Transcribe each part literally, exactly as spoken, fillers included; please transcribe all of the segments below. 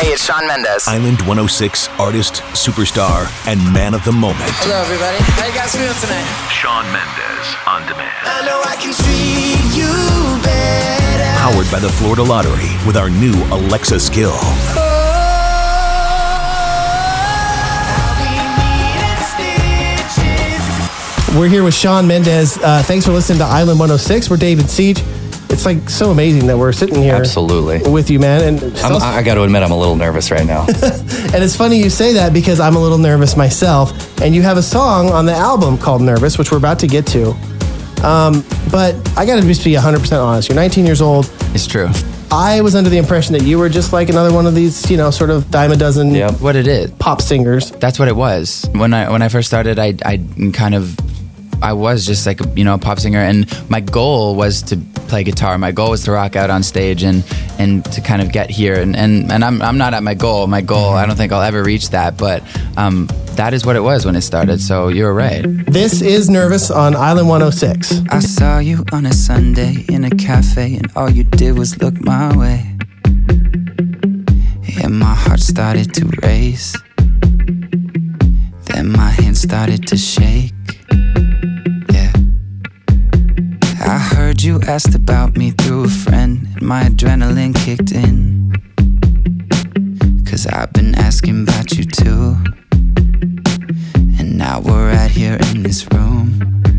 Hey, it's Shawn Mendes. Island one oh six artist, superstar, and man of the moment. Hello, everybody. How you guys feeling tonight? Shawn Mendes on demand. I know I can treat you better. Powered by the Florida Lottery with our new Alexa skill. We're here with Shawn Mendes. Uh, thanks for listening to Island one oh six. We're David Siege. It's like so amazing that we're sitting here Absolutely. with you, man. And I'm, I got to admit, I'm a little nervous right now. And it's funny you say that because I'm a little nervous myself. And you have a song on the album called Nervous, which we're about to get to. Um, but I got to just be one hundred percent honest. You're nineteen years old. It's true. I was under the impression that you were just like another one of these, you know, sort of dime a dozen Yep. What it is. pop singers. That's what it was. When I when I first started, I I kind of I was just like a, you know a pop singer, and my goal was to play guitar. My goal was to rock out on stage and and to kind of get here. And and, and I'm I'm not at my goal. My goal, I don't think I'll ever reach that, but um, that is what it was when it started. So you were right. This is Nervous on Island one oh six. I saw you on a Sunday in a cafe, and all you did was look my way. And my heart started to race. Then my hands started to shake. Yeah. I heard you asked about me through a friend, and my adrenaline kicked in. Cause I've been asking about you too. And now we're right here in this room.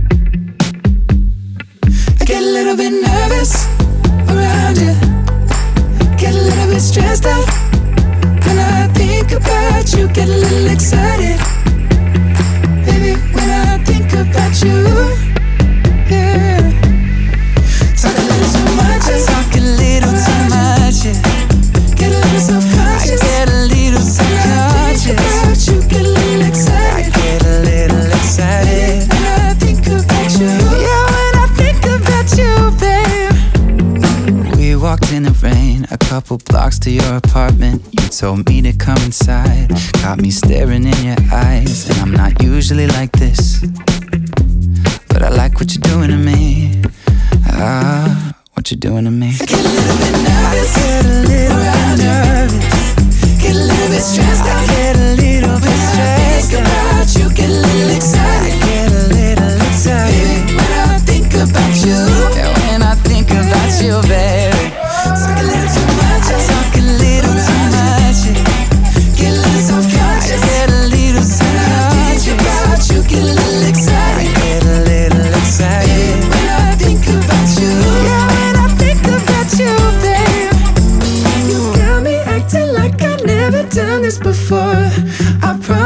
I get a little bit nervous around you. Get a little bit stressed out when I think about you. Get a little excited, baby, when I think about you. Yeah. Talk a little too much. I talk a little too much. Yeah. Get a little self-conscious. I get a little self-conscious. When I think about you, get a little excited. I get a little excited when I think about you. Yeah, when I think about you, babe. We walked in the rain, a couple blocks to your apartment. You told me to come inside, got me staring in your eyes. And I'm not usually like this, but I like what you're doing to me. Ah, what you're doing to me. I get a little bit nervous, I get a little bit nervous, get a little bit stressed out, I get a little bit stressed out. Think about you, get a little excited, I get a little excited. Baby, when I think about you, yeah, when I think about you, baby. Talk a little too much, I talk a little too much. Get a little self-conscious, I get a little self-conscious. Think about you, get a little excited, I get a little excited. Baby, when I think about you, yeah, when I think about you, babe. You got me acting like I've never done this before. I promise